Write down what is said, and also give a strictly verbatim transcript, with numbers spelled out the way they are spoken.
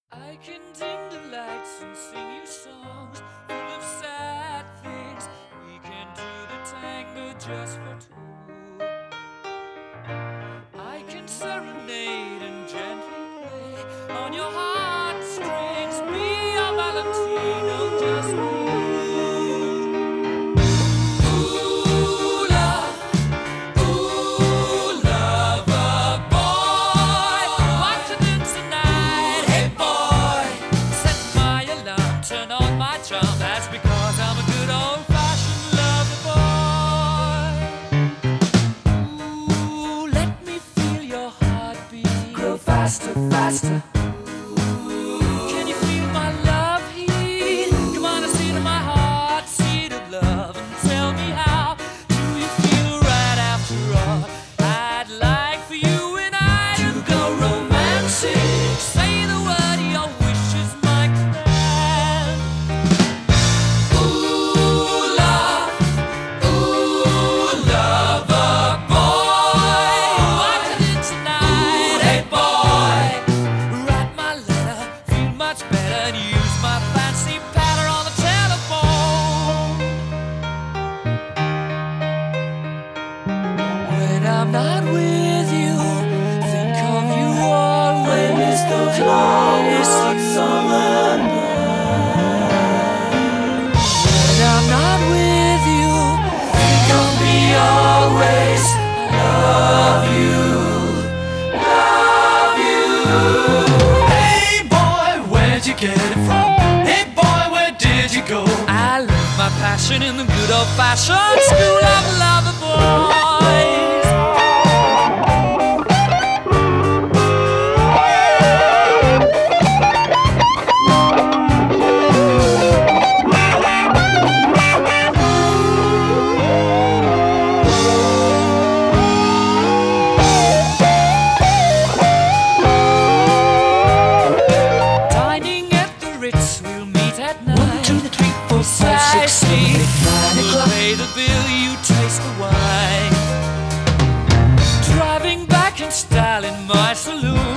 I can dim the lights and sing you songs full of sad things. We can do the tango just for two. I can serenade and gently play on your heartstrings. Be a Valentino just for you. Ooh, love, ooh, lover boy, what to do tonight? Hey boy, set my alarm, turn on my charm. That's because I'm a good old-fashioned lover boy. Ooh, let me feel your heartbeat grow faster, faster. Can you feel my love heat? Come on and see to my heart, seat of love, and tell me how do you feel right after all? I'd like for you and I to go romantic. Say the word, your wish is my command. Ooh, love, ooh, lover boy, what to do tonight? Hey boy, write my letter, feel much better, and use my fancy patter on the telephone. When I'm not with you, think of you always. The closest summer night. When I'm not with you, think of me always. Love you, love you. Hey boy, where'd you get it from? Hey boy, where did you go? I learned my passion in the good old-fashioned school of lover boys. Dining at the Ritz, we'll meet at night. One, two, three, four, five, six, seven, eight, nine We'll o'clock. pay the bill, you taste the wine. Driving back in style in my saloon.